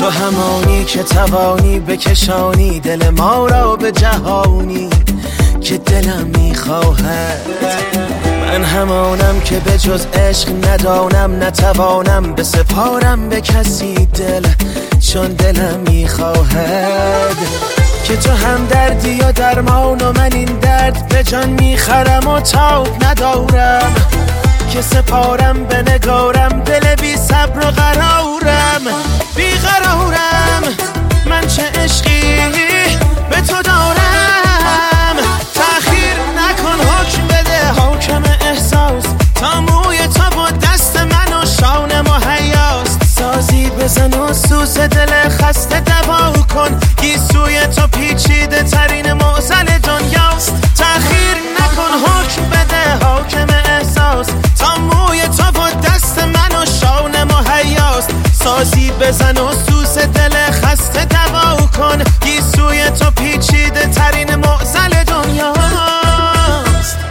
تو همانی که توانی بکشانی دل ما را به جهانی که دلم میخواهد. من همانم که به جز عشق ندانم، نتوانم بسپارم به کسی دل، چون دلم میخواهد. که تو هم دردی و درمان و من این درد به جان میخرم و تاب ندارم، که سپارم به نگارم دل بی صبر و قرارم. بی قرارم من چه عشقی به تو دارم. تأخیر نکن حکم بده حاکم احساس، تا موی تو با دست من و شانه مهیاست. سازی بزن و سوز دل خسته دوا کن، گیسوی تو پیچیده ترین معضل دنیاست. تأخیر نکن حکم بده حاکم احساس، تا موی تو با دست من و شانه مهیاست. سازی بزن و سوز دل خسته دوا کن، گیسوی تو پیچیده ترین معضل دنیاست.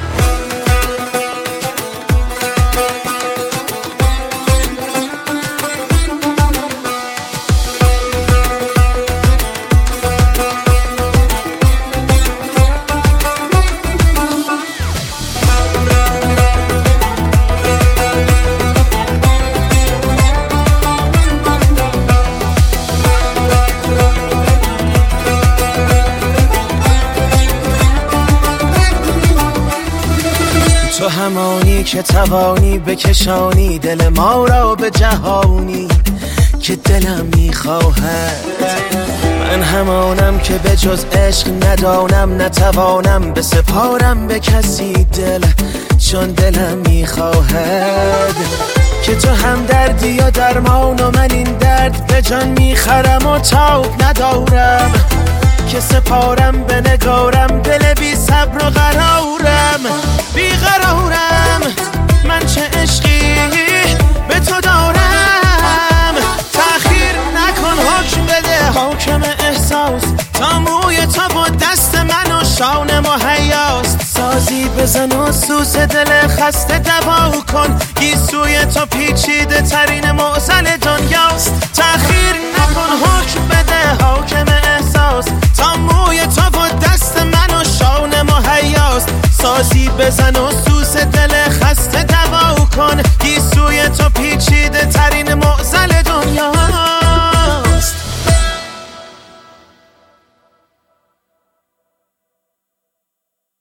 تو همانی که توانی بکشانی دل ما را به جهانی که دلم میخواهد. من همانم که به جز عشق ندانم، نتوانم بسپارم به کسی دل، چون دلم میخواهد. که تو هم دردی و درمان و من این درد به جان میخرم و تاب ندارم، که سپارم به نگارم دل بی صبر و قرارم. بی قرارم من چه عشقی به تو دارم. تأخیر نکن حکم بده حاکم احساس، تا موی تو با دست من و شانه مهیاست. سازی بزن و سوز دل خسته دوا کن، گیسوی تو پیچیده ترین معضل دنیاست. تأخیر نکن حکم بده حاکم احساس، تا موی تو با دست من و شانه مهیاست. سازی بزن و سوز دل خسته دوا کن، گیسوی تو پیچیده